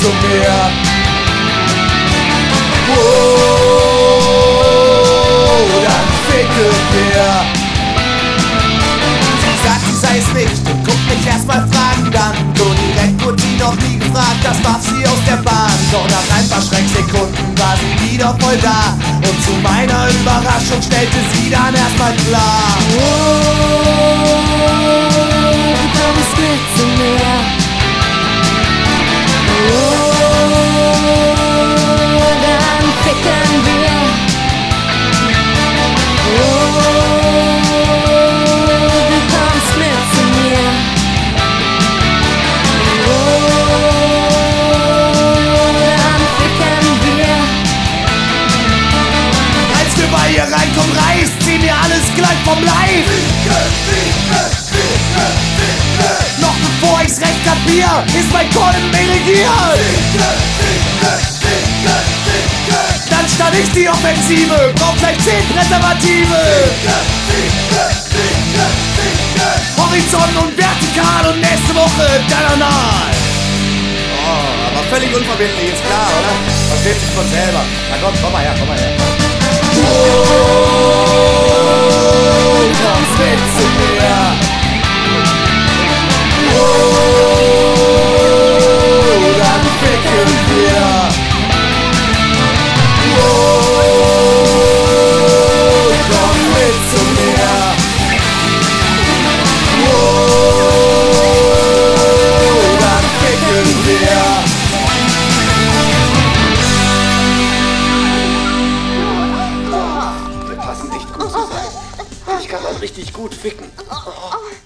zu mir. Oh, dann ficken wir. Sie sagt, sie sei es nicht und guckt mich erstmal fragend an. So direkt wurde sie noch nie gefragt, das warf sie aus der Bahn. Doch nach ein paar Schrecksekunden war sie wieder voll da. Und zu meiner Überraschung stellte sie dann erstmal klar: Oh, du kommst mit zu mir. Oh, dann ficken wir. Oh, du kommst mit zu mir. Oh, dann ficken wir. Als wir bei ihr reinkommen, reißt sie mir alles gleich vom Leib. Noch bevor ich's recht kapier, ist mein Kolben irrigiert. Dann stand ich die Offensive, brauch gleich 10 Präservative. Horizont und vertikal und nächste Woche dann anal. Oh, aber völlig unverbindlich, ist klar, oder? Versteht sich von selber. Na komm, komm mal her, komm mal her. Oh, kommst mit zu mir. Oh, dann ficken wir. Oh, komm mit zu mir. Oh, dann ficken wir. Wir passen echt gut zusammen. Ich kann dann richtig gut ficken.